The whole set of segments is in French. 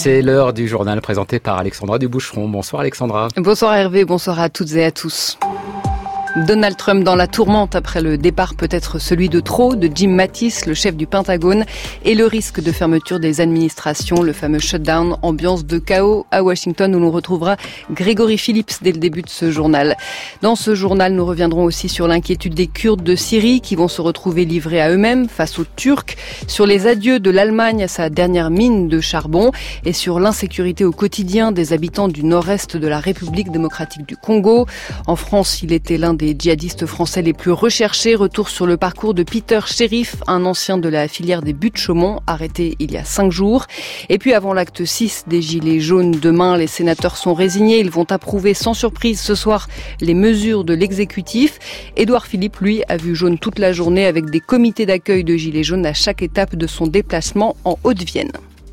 C'est l'heure du journal présenté par Alexandra Duboucheron. Bonsoir Alexandra. Bonsoir Hervé, bonsoir à toutes et à tous. Donald Trump dans la tourmente après le départ peut-être celui de trop de Jim Mattis, le chef du Pentagone, et le risque de fermeture des administrations, le fameux shutdown, ambiance de chaos à Washington où l'on retrouvera Grégory Phillips dès le début de ce journal. Dans ce journal, nous reviendrons aussi sur l'inquiétude des Kurdes de Syrie qui vont se retrouver livrés à eux-mêmes face aux Turcs, sur les adieux de l'Allemagne à sa dernière mine de charbon et sur l'insécurité au quotidien des habitants du nord-est de la République démocratique du Congo. En France, il était l'un des djihadistes français les plus recherchés. Retour sur le parcours de Peter Sheriff, un ancien de la filière des Buttes-Chaumont, arrêté il y a 5 jours. Et puis avant l'acte 6 des Gilets jaunes demain, les sénateurs sont résignés. Ils vont approuver sans surprise ce soir les mesures de l'exécutif. Édouard Philippe, lui, a vu jaune toute la journée avec des comités d'accueil de Gilets jaunes à chaque étape de son déplacement en Haute-Vienne.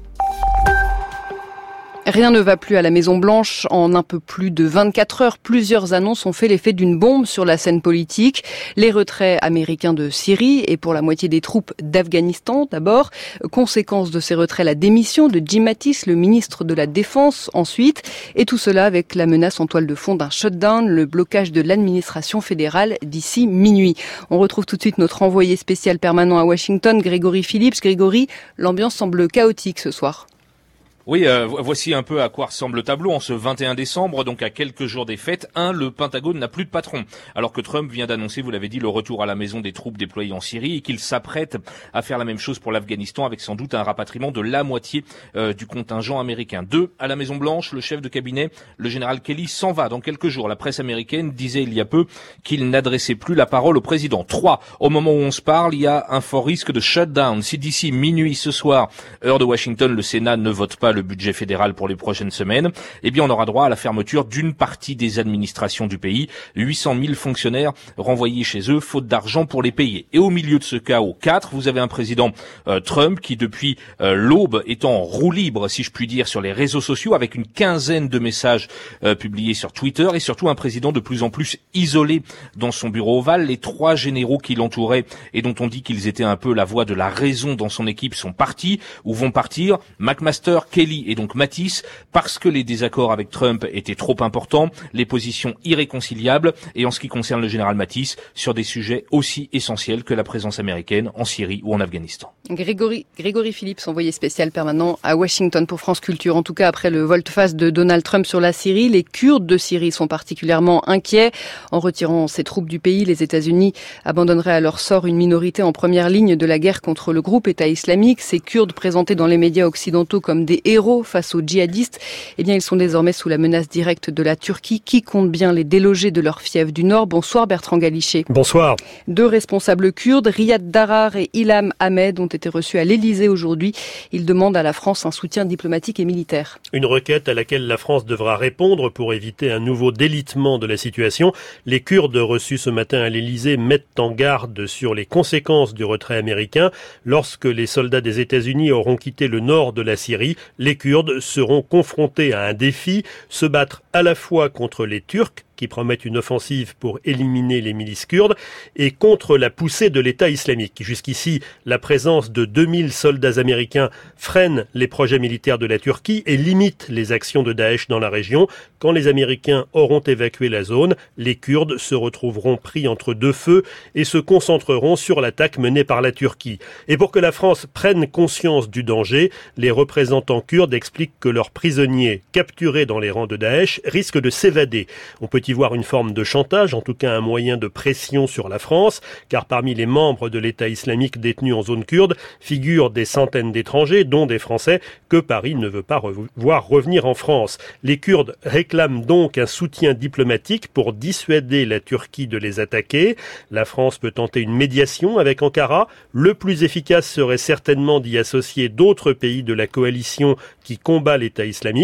Rien ne va plus à la Maison-Blanche. En un peu plus de 24 heures, plusieurs annonces ont fait l'effet d'une bombe sur la scène politique. Les retraits américains de Syrie et pour la moitié des troupes d'Afghanistan d'abord. Conséquence de ces retraits, la démission de Jim Mattis, le ministre de la Défense ensuite. Et tout cela avec la menace en toile de fond d'un shutdown, le blocage de l'administration fédérale d'ici minuit. On retrouve tout de suite notre envoyé spécial permanent à Washington, Grégory Phillips. Grégory, l'ambiance semble chaotique ce soir. Oui, voici un peu à quoi ressemble le tableau en ce 21 décembre, donc à quelques jours des fêtes. Le Pentagone n'a plus de patron, alors que Trump vient d'annoncer, vous l'avez dit, le retour à la maison des troupes déployées en Syrie et qu'il s'apprête à faire la même chose pour l'Afghanistan avec sans doute un rapatriement de la moitié du contingent américain. 2, à la Maison-Blanche, le chef de cabinet, le général Kelly, s'en va dans quelques jours. La presse américaine disait il y a peu qu'il n'adressait plus la parole au président. 3, au moment où on se parle, il y a un fort risque de shutdown. Si d'ici minuit ce soir, heure de Washington, le Sénat ne vote pas le budget fédéral pour les prochaines semaines, eh bien on aura droit à la fermeture d'une partie des administrations du pays. 800 000 fonctionnaires renvoyés chez eux, faute d'argent pour les payer. Et au milieu de ce chaos, 4, vous avez un président Trump qui depuis l'aube est en roue libre, si je puis dire, sur les réseaux sociaux avec une quinzaine de messages publiés sur Twitter et surtout un président de plus en plus isolé dans son bureau ovale. Les 3 généraux qui l'entouraient et dont on dit qu'ils étaient un peu la voix de la raison dans son équipe sont partis ou vont partir. McMaster, Kelly et donc Mattis, parce que les désaccords avec Trump étaient trop importants, les positions irréconciliables, et en ce qui concerne le général Mattis, sur des sujets aussi essentiels que la présence américaine en Syrie ou en Afghanistan. Grégory Phillips, envoyé spécial permanent à Washington pour France Culture. En tout cas, après le volte-face de Donald Trump sur la Syrie, les Kurdes de Syrie sont particulièrement inquiets. En retirant ses troupes du pays, les États-Unis abandonneraient à leur sort une minorité en première ligne de la guerre contre le groupe État islamique. Ces Kurdes présentés dans les médias occidentaux comme des héros face aux djihadistes, eh bien ils sont désormais sous la menace directe de la Turquie qui compte bien les déloger de leur fief du Nord. Bonsoir Bertrand Galichet. Bonsoir. 2 responsables kurdes, Riyad Darar et Ilham Ahmed, ont été reçus à l'Elysée aujourd'hui. Ils demandent à la France un soutien diplomatique et militaire. Une requête à laquelle la France devra répondre pour éviter un nouveau délitement de la situation. Les Kurdes reçus ce matin à l'Elysée mettent en garde sur les conséquences du retrait américain. Lorsque les soldats des États-Unis auront quitté le nord de la Syrie, les Kurdes seront confrontés à un défi, se battre à la fois contre les Turcs, qui promettent une offensive pour éliminer les milices kurdes, et contre la poussée de l'État islamique. Jusqu'ici, la présence de 2000 soldats américains freine les projets militaires de la Turquie et limite les actions de Daesh dans la région. Quand les Américains auront évacué la zone, les Kurdes se retrouveront pris entre 2 feux et se concentreront sur l'attaque menée par la Turquie. Et pour que la France prenne conscience du danger, les représentants kurdes expliquent que leurs prisonniers capturés dans les rangs de Daesh risquent de s'évader. On peut y voir une forme de chantage, en tout cas un moyen de pression sur la France, car parmi les membres de l'État islamique détenus en zone kurde figurent des centaines d'étrangers, dont des Français, que Paris ne veut pas voir revenir en France. Les Kurdes réclament donc un soutien diplomatique pour dissuader la Turquie de les attaquer. La France peut tenter une médiation avec Ankara. Le plus efficace serait certainement d'y associer d'autres pays de la coalition qui combat l'État islamique.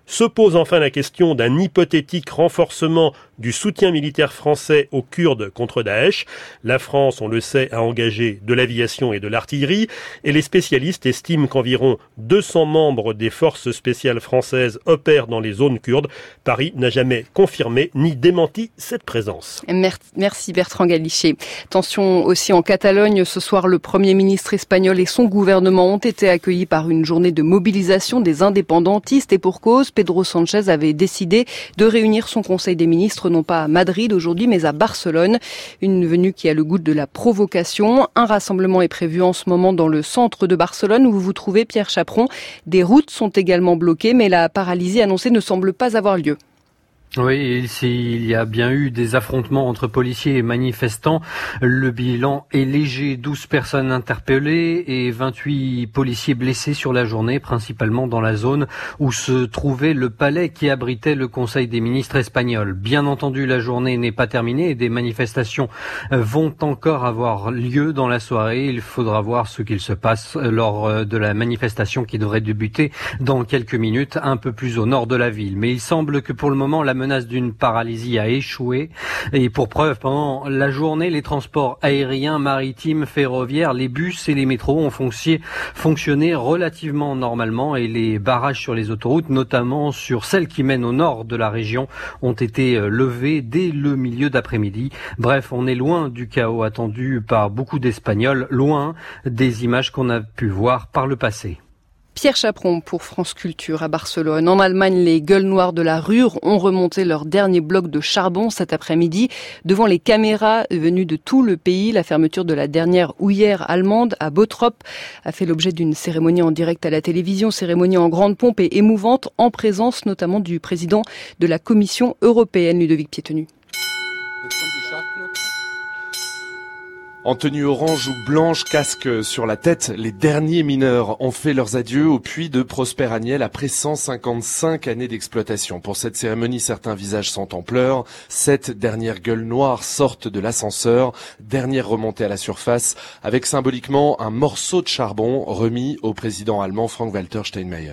Se pose enfin la question d'un hypothétique renforcement du soutien militaire français aux Kurdes contre Daesh. La France, on le sait, a engagé de l'aviation et de l'artillerie et les spécialistes estiment qu'environ 200 membres des forces spéciales françaises opèrent dans les zones kurdes. Paris n'a jamais confirmé ni démenti cette présence. Merci Bertrand Galichet. Tension aussi en Catalogne. Ce soir, le Premier ministre espagnol et son gouvernement ont été accueillis par une journée de mobilisation des indépendantistes et pour cause, Pedro Sánchez avait décidé de réunir son conseil des ministres non pas à Madrid aujourd'hui mais à Barcelone. Une venue qui a le goût de la provocation. Un rassemblement est prévu en ce moment dans le centre de Barcelone où vous vous trouvez, Pierre Chaperon. Des routes sont également bloquées mais la paralysie annoncée ne semble pas avoir lieu. Oui, il y a bien eu des affrontements entre policiers et manifestants. Le bilan est léger, 12 personnes interpellées et 28 policiers blessés sur la journée, principalement dans la zone où se trouvait le palais qui abritait le Conseil des ministres espagnol. Bien entendu, la journée n'est pas terminée et des manifestations vont encore avoir lieu dans la soirée. Il faudra voir ce qu'il se passe lors de la manifestation qui devrait débuter dans quelques minutes, un peu plus au nord de la ville. Mais il semble que pour le moment, la menace d'une paralysie a échoué. Et pour preuve, pendant la journée, les transports aériens, maritimes, ferroviaires, les bus et les métros ont fonctionné relativement normalement et les barrages sur les autoroutes, notamment sur celles qui mènent au nord de la région, ont été levés dès le milieu d'après-midi. Bref, on est loin du chaos attendu par beaucoup d'Espagnols, loin des images qu'on a pu voir par le passé. Pierre Chaperon pour France Culture à Barcelone. En Allemagne, les gueules noires de la Ruhr ont remonté leur dernier bloc de charbon cet après-midi devant les caméras venues de tout le pays. La fermeture de la dernière houillère allemande à Bottrop a fait l'objet d'une cérémonie en direct à la télévision, cérémonie en grande pompe et émouvante en présence notamment du président de la Commission européenne, Ludovic Piétenu. En tenue orange ou blanche, casque sur la tête, les derniers mineurs ont fait leurs adieux au puits de Prosper Agnel après 155 années d'exploitation. Pour cette cérémonie, certains visages sont en pleurs. 7 dernières gueules noires sortent de l'ascenseur. Dernière remontée à la surface avec symboliquement un morceau de charbon remis au président allemand Frank-Walter Steinmeier.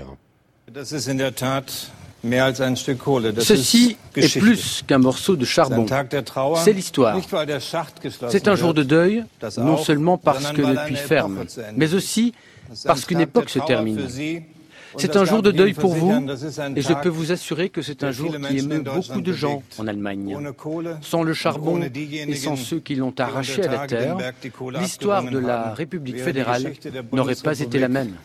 Ceci est plus qu'un morceau de charbon. C'est l'histoire. C'est un jour de deuil, non seulement parce que le puits ferme, mais aussi parce qu'une époque se termine. C'est un jour de deuil pour vous, et je peux vous assurer que c'est un jour qui émeut beaucoup de gens en Allemagne. Sans le charbon et sans ceux qui l'ont arraché à la terre, l'histoire de la République fédérale n'aurait pas été la même.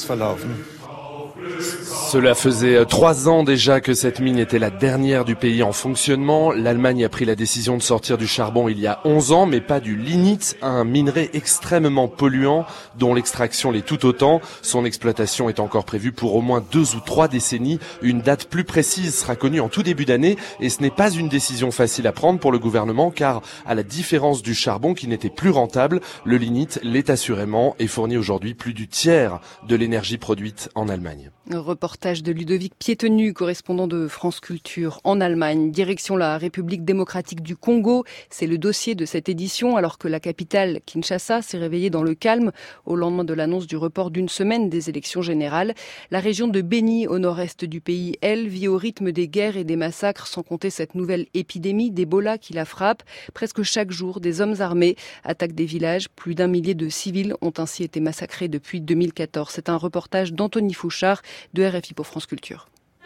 Cela faisait 3 ans déjà que cette mine était la dernière du pays en fonctionnement. L'Allemagne a pris la décision de sortir du charbon il y a 11 ans, mais pas du lignite, un minerai extrêmement polluant dont l'extraction l'est tout autant. Son exploitation est encore prévue pour au moins 2 ou 3 décennies. Une date plus précise sera connue en tout début d'année et ce n'est pas une décision facile à prendre pour le gouvernement car, à la différence du charbon qui n'était plus rentable, le lignite l'est assurément et fournit aujourd'hui plus du tiers de l'énergie produite en Allemagne. Reportage de Ludovic Piétenu, correspondant de France Culture en Allemagne. Direction la République démocratique du Congo. C'est le dossier de cette édition alors que la capitale, Kinshasa, s'est réveillée dans le calme au lendemain de l'annonce du report d'une semaine des élections générales. La région de Beni, au nord-est du pays, elle, vit au rythme des guerres et des massacres, sans compter cette nouvelle épidémie d'Ebola qui la frappe. Presque chaque jour, des hommes armés attaquent des villages. Plus d'1 millier de civils ont ainsi été massacrés depuis 2014. C'est un reportage d'Anthony Fouchard de RFI pour France Culture.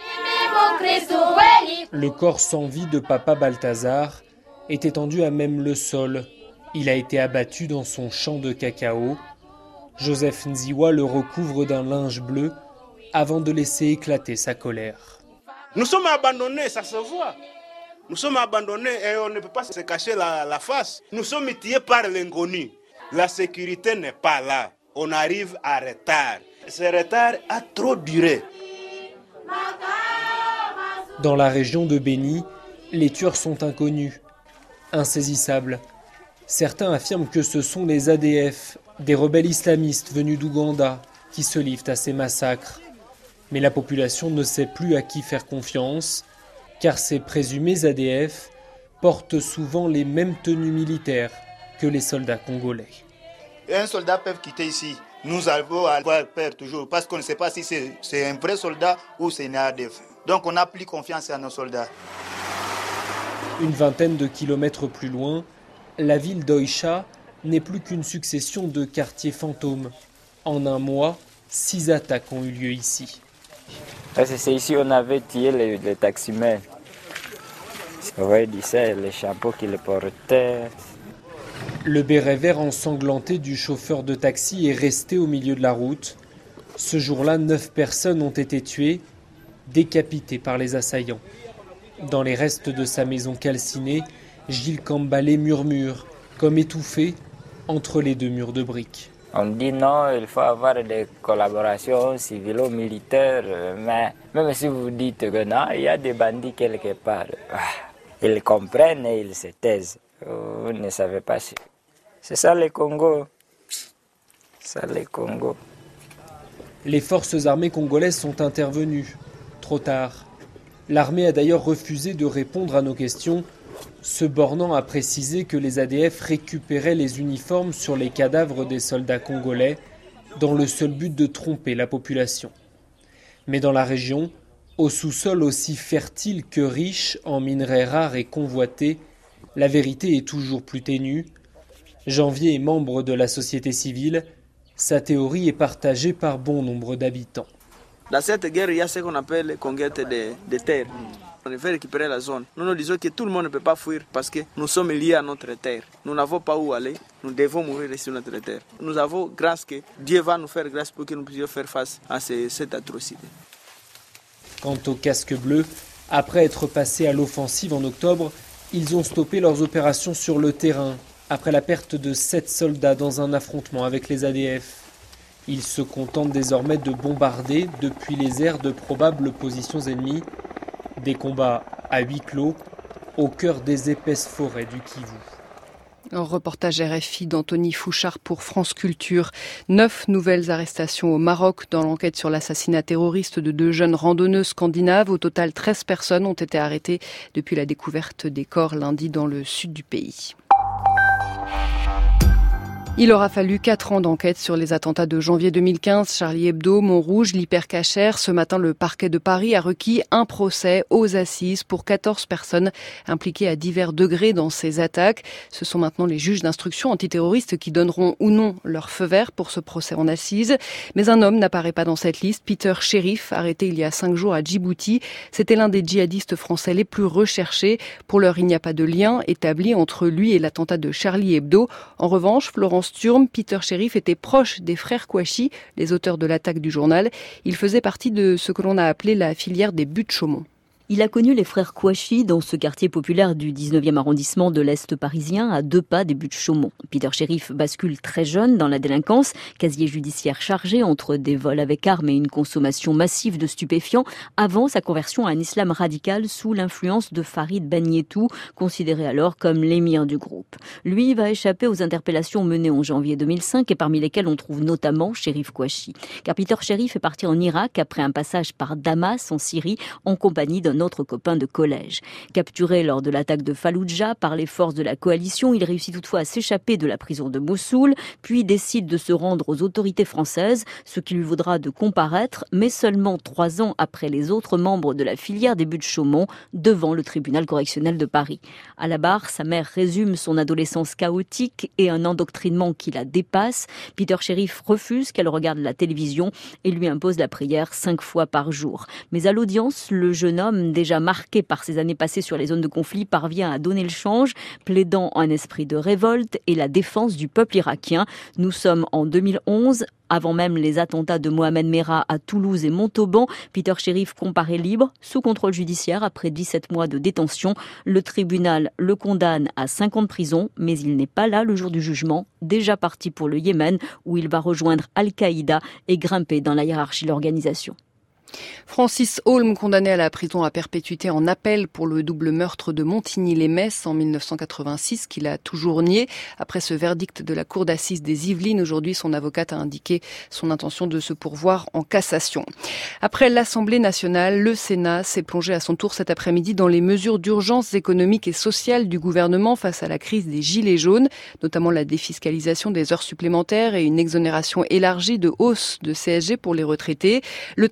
Le corps sans vie de Papa Balthazar est étendu à même le sol. Il a été abattu dans son champ de cacao. Joseph Nziwa le recouvre d'un linge bleu avant de laisser éclater sa colère. Nous sommes abandonnés, ça se voit. Nous sommes abandonnés et on ne peut pas se cacher la face. Nous sommes tués par l'inconnu. La sécurité n'est pas là. On arrive à retard. Ce retard a trop duré. Dans la région de Beni, les tueurs sont inconnus, insaisissables. Certains affirment que ce sont les ADF, des rebelles islamistes venus d'Ouganda, qui se livrent à ces massacres. Mais la population ne sait plus à qui faire confiance, car ces présumés ADF portent souvent les mêmes tenues militaires que les soldats congolais. Et un soldat peut quitter ici. Nous allons avoir peur toujours, parce qu'on ne sait pas si c'est un vrai soldat ou c'est un ADF. Donc on n'a plus confiance à nos soldats. Une vingtaine de kilomètres plus loin, la ville d'Oicha n'est plus qu'une succession de quartiers fantômes. En un mois, 6 attaques ont eu lieu ici. C'est ici on avait tué les taximens. Vous voyez d'ici les chapeaux qu'ils portaient. Le béret vert ensanglanté du chauffeur de taxi est resté au milieu de la route. Ce jour-là, 9 personnes ont été tuées, décapitées par les assaillants. Dans les restes de sa maison calcinée, Gilles Cambalé murmure, comme étouffé, entre les 2 murs de briques. On dit non, il faut avoir des collaborations civilo-militaires, mais même si vous dites que non, il y a des bandits quelque part. Ils comprennent et ils se taisent. Vous ne savez pas si... C'est ça le Congo. Les forces armées congolaises sont intervenues. Trop tard. L'armée a d'ailleurs refusé de répondre à nos questions, se bornant à préciser que les ADF récupéraient les uniformes sur les cadavres des soldats congolais dans le seul but de tromper la population. Mais dans la région, au sous-sol aussi fertile que riche en minerais rares et convoités, la vérité est toujours plus ténue. Janvier est membre de la société civile. Sa théorie est partagée par bon nombre d'habitants. Dans cette guerre, il y a ce qu'on appelle conquête de terre. On veut récupérer la zone. Nous disons que tout le monde ne peut pas fuir parce que nous sommes liés à notre terre. Nous n'avons pas où aller. Nous devons mourir sur notre terre. Nous avons grâce que Dieu va nous faire grâce pour que nous puissions faire face à cette atrocité. Quant aux casques bleus, après être passés à l'offensive en octobre, ils ont stoppé leurs opérations sur le terrain, après la perte de 7 soldats dans un affrontement avec les ADF. Ils se contentent désormais de bombarder depuis les airs de probables positions ennemies. Des combats à huis clos, au cœur des épaisses forêts du Kivu. Un reportage RFI d'Anthony Fouchard pour France Culture. 9 nouvelles arrestations au Maroc dans l'enquête sur l'assassinat terroriste de 2 jeunes randonneuses scandinaves. Au total, 13 personnes ont été arrêtées depuis la découverte des corps lundi dans le sud du pays. Il aura fallu 4 ans d'enquête sur les attentats de janvier 2015, Charlie Hebdo, Montrouge, l'Hypercacher. Ce matin, le parquet de Paris a requis un procès aux assises pour 14 personnes impliquées à divers degrés dans ces attaques. Ce sont maintenant les juges d'instruction antiterroristes qui donneront ou non leur feu vert pour ce procès en assises. Mais un homme n'apparaît pas dans cette liste, Peter Cherif, arrêté il y a 5 jours à Djibouti. C'était l'un des djihadistes français les plus recherchés. Pour l'heure, il n'y a pas de lien établi entre lui et l'attentat de Charlie Hebdo. En revanche, Florence Sturm, Peter Cherif était proche des frères Kouachi, les auteurs de l'attaque du journal. Il faisait partie de ce que l'on a appelé la filière des Buttes-Chaumont. Il a connu les frères Kouachi dans ce quartier populaire du 19e arrondissement de l'Est parisien, à 2 pas des Buttes-Chaumont. Peter Cherif bascule très jeune dans la délinquance, casier judiciaire chargé entre des vols avec armes et une consommation massive de stupéfiants, avant sa conversion à un islam radical sous l'influence de Farid Ben Yetou, considéré alors comme l'émir du groupe. Lui va échapper aux interpellations menées en janvier 2005 et parmi lesquelles on trouve notamment Cherif Kouachi. Car Peter Cherif est parti en Irak après un passage par Damas en Syrie en compagnie d'un autre copain de collège. Capturé lors de l'attaque de Falloujah par les forces de la coalition, il réussit toutefois à s'échapper de la prison de Mossoul, puis décide de se rendre aux autorités françaises, ce qui lui vaudra de comparaître, mais seulement 3 ans après les autres membres de la filière des Buttes-Chaumont, devant le tribunal correctionnel de Paris. À la barre, sa mère résume son adolescence chaotique et un endoctrinement qui la dépasse. Peter Cherif refuse qu'elle regarde la télévision et lui impose la prière 5 fois par jour. Mais à l'audience, le jeune homme, déjà marqué par ses années passées sur les zones de conflit, parvient à donner le change, plaidant un esprit de révolte et la défense du peuple irakien. Nous sommes en 2011. Avant même les attentats de Mohamed Merah à Toulouse et Montauban, Peter Cherif comparaît libre, sous contrôle judiciaire après 17 mois de détention. Le tribunal le condamne à 5 ans de prison, mais il n'est pas là le jour du jugement, déjà parti pour le Yémen, où il va rejoindre Al-Qaïda et grimper dans la hiérarchie de l'organisation. Francis Holm, condamné à la prison à perpétuité en appel pour le double meurtre de Montigny-lès-Metz en 1986, qu'il a toujours nié. Après ce verdict de la cour d'assises des Yvelines, aujourd'hui, son avocate a indiqué son intention de se pourvoir en cassation. Après l'Assemblée nationale, le Sénat s'est plongé à son tour cet après-midi dans les mesures d'urgence économique et sociale du gouvernement face à la crise des gilets jaunes, notamment la défiscalisation des heures supplémentaires et une exonération élargie de hausse de CSG pour les retraités. Le texte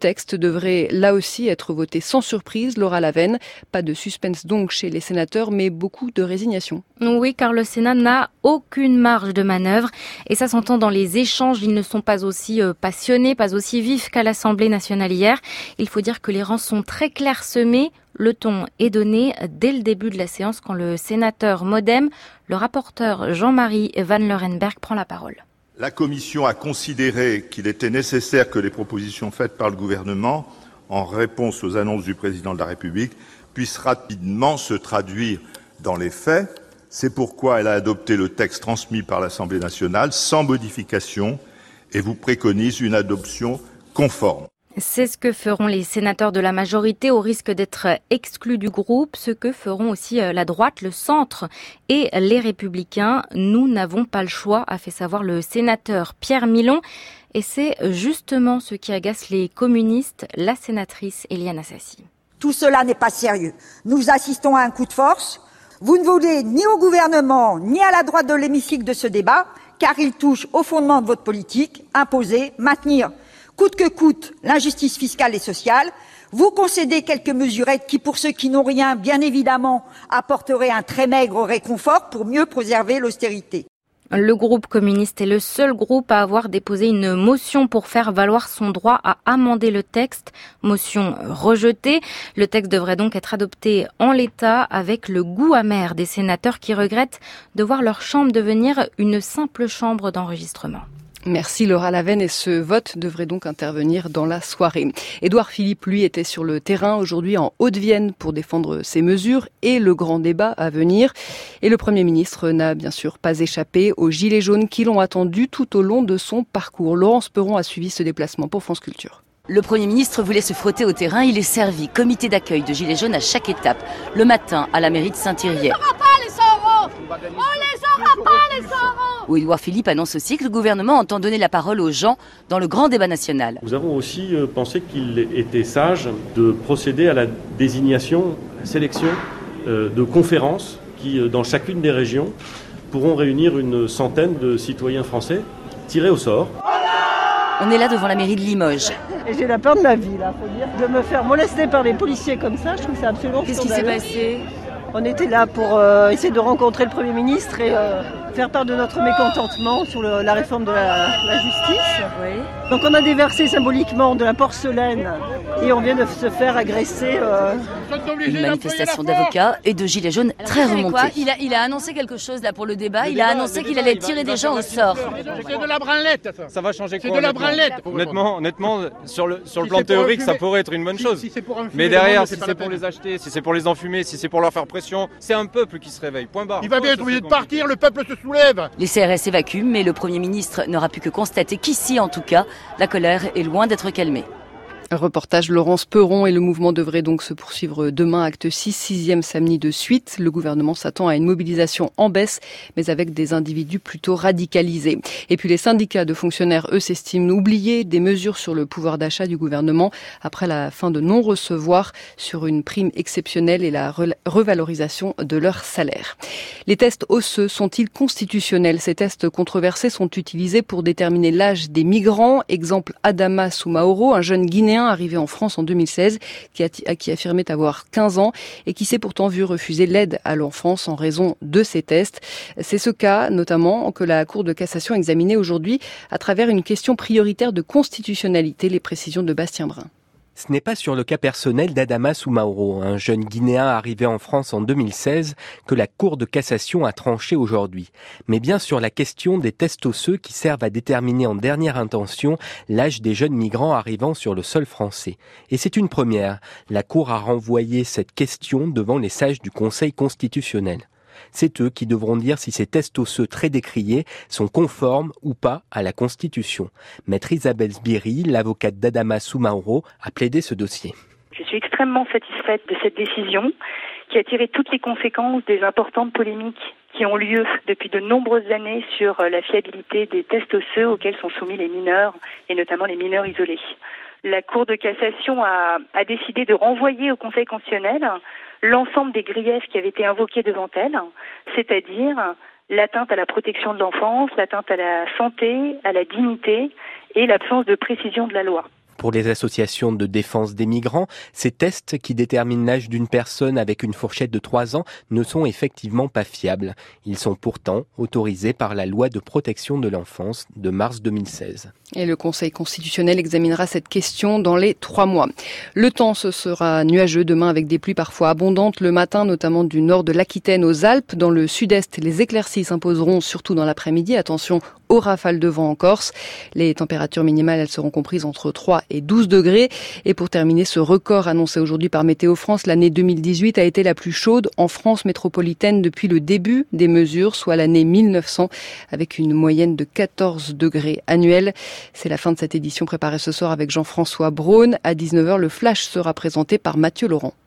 devrait là aussi être voté sans surprise. Laura Lavenne, pas de suspense donc chez les sénateurs, mais beaucoup de résignation. Oui, car le Sénat n'a aucune marge de manœuvre et ça s'entend dans les échanges. Ils ne sont pas aussi passionnés, pas aussi vifs qu'à l'Assemblée nationale hier. Il faut dire que les rangs sont très clairsemés. Le ton est donné dès le début de la séance quand le sénateur MoDem, le rapporteur Jean-Marie Van Lerenbergh prend la parole. La Commission a considéré qu'il était nécessaire que les propositions faites par le gouvernement en réponse aux annonces du président de la République puissent rapidement se traduire dans les faits. C'est pourquoi elle a adopté le texte transmis par l'Assemblée nationale sans modification et vous préconise une adoption conforme. C'est ce que feront les sénateurs de la majorité au risque d'être exclus du groupe, ce que feront aussi la droite, le centre et les Républicains. Nous n'avons pas le choix, a fait savoir le sénateur Pierre Milon. Et c'est justement ce qui agace les communistes, la sénatrice Éliane Assassi. Tout cela n'est pas sérieux. Nous assistons à un coup de force. Vous ne voulez ni au gouvernement, ni à la droite de l'hémicycle de ce débat, car il touche au fondement de votre politique, imposer, maintenir coûte que coûte l'injustice fiscale et sociale. Vous concédez quelques mesurettes qui, pour ceux qui n'ont rien, bien évidemment, apporteraient un très maigre réconfort pour mieux préserver l'austérité. Le groupe communiste est le seul groupe à avoir déposé une motion pour faire valoir son droit à amender le texte. Motion rejetée. Le texte devrait donc être adopté en l'état avec le goût amer des sénateurs qui regrettent de voir leur chambre devenir une simple chambre d'enregistrement. Merci Laura Lavenne et ce vote devrait donc intervenir dans la soirée. Édouard Philippe, lui, était sur le terrain aujourd'hui en Haute-Vienne pour défendre ces mesures et le grand débat à venir. Et le Premier ministre n'a bien sûr pas échappé aux gilets jaunes qui l'ont attendu tout au long de son parcours. Laurence Perron a suivi ce déplacement pour France Culture. Le Premier ministre voulait se frotter au terrain. Il est servi comité d'accueil de gilets jaunes à chaque étape. Le matin, à la mairie de Saint-Thirier. Où Édouard Philippe annonce aussi que le gouvernement entend donner la parole aux gens dans le grand débat national. Nous avons aussi pensé qu'il était sage de procéder à la désignation, à la sélection de conférences qui, dans chacune des régions, pourront réunir une centaine de citoyens français tirés au sort. On est là devant la mairie de Limoges. Et j'ai la peur de ma vie, là, faut dire. De me faire molester par des policiers comme ça, je trouve ça absolument Qu'est-ce qui s'est passé ? On était là pour essayer de rencontrer le Premier ministre et faire part de notre mécontentement sur la réforme de la justice. Oui. Donc on a déversé symboliquement de la porcelaine et on vient de se faire agresser. Une manifestation d'avocats et de gilets jaunes très remontés. Il a annoncé quelque chose là pour le débat. Il a annoncé qu'il allait tirer des gens au sort. C'est de la branlette. Ça va changer quoi ? C'est de la branlette. Honnêtement, sur le plan théorique, ça pourrait être une bonne chose. Mais derrière, si c'est pour les acheter, si c'est pour les enfumer, si c'est pour leur faire pression, c'est un peuple qui se réveille. Point barre. Il va bien être obligé de partir. Le peuple se soulève. Les CRS évacuent, mais le Premier ministre n'aura pu que constater qu'ici, en tout cas, la colère est loin d'être calmée. Reportage Laurence Perron et le mouvement devrait donc se poursuivre demain, acte 6, 6e samedi de suite. Le gouvernement s'attend à une mobilisation en baisse, mais avec des individus plutôt radicalisés. Et puis les syndicats de fonctionnaires, eux, s'estiment oubliés des mesures sur le pouvoir d'achat du gouvernement après la fin de non-recevoir sur une prime exceptionnelle et la revalorisation de leur salaire. Les tests osseux sont-ils constitutionnels ? Ces tests controversés sont utilisés pour déterminer l'âge des migrants. Exemple Adama Soumaoro, un jeune Guinéen arrivé en France en 2016 qui affirmait avoir 15 ans et qui s'est pourtant vu refuser l'aide à l'enfance en raison de ces tests. C'est ce cas notamment que la Cour de cassation examinait aujourd'hui à travers une question prioritaire de constitutionnalité, les précisions de Bastien Brun. Ce n'est pas sur le cas personnel d'Adama Soumaoro, un jeune Guinéen arrivé en France en 2016, que la Cour de cassation a tranché aujourd'hui, mais bien sur la question des tests osseux qui servent à déterminer en dernière intention l'âge des jeunes migrants arrivant sur le sol français. Et c'est une première. La Cour a renvoyé cette question devant les sages du Conseil constitutionnel. C'est eux qui devront dire si ces tests osseux très décriés sont conformes ou pas à la Constitution. Maître Isabelle Sbiri, l'avocate d'Adama Soumaoro, a plaidé ce dossier. Je suis extrêmement satisfaite de cette décision qui a tiré toutes les conséquences des importantes polémiques qui ont lieu depuis de nombreuses années sur la fiabilité des tests osseux auxquels sont soumis les mineurs et notamment les mineurs isolés. La Cour de cassation a décidé de renvoyer au Conseil constitutionnel l'ensemble des griefs qui avaient été invoqués devant elle, c'est-à-dire l'atteinte à la protection de l'enfance, l'atteinte à la santé, à la dignité et l'absence de précision de la loi. Pour les associations de défense des migrants, ces tests qui déterminent l'âge d'une personne avec une fourchette de 3 ans ne sont effectivement pas fiables. Ils sont pourtant autorisés par la loi de protection de l'enfance de mars 2016. Et le Conseil constitutionnel examinera cette question dans les 3 mois. Le temps, ce sera nuageux demain avec des pluies parfois abondantes le matin, notamment du nord de l'Aquitaine aux Alpes. Dans le sud-est, les éclaircies s'imposeront surtout dans l'après-midi. Attention aux rafales de vent en Corse. Les températures minimales, elles seront comprises entre 3 et 12 degrés. Et pour terminer, ce record annoncé aujourd'hui par Météo France, l'année 2018 a été la plus chaude en France métropolitaine depuis le début des mesures, soit l'année 1900, avec une moyenne de 14 degrés annuels. C'est la fin de cette édition préparée ce soir avec Jean-François Braun. À 19h, le flash sera présenté par Mathieu Laurent.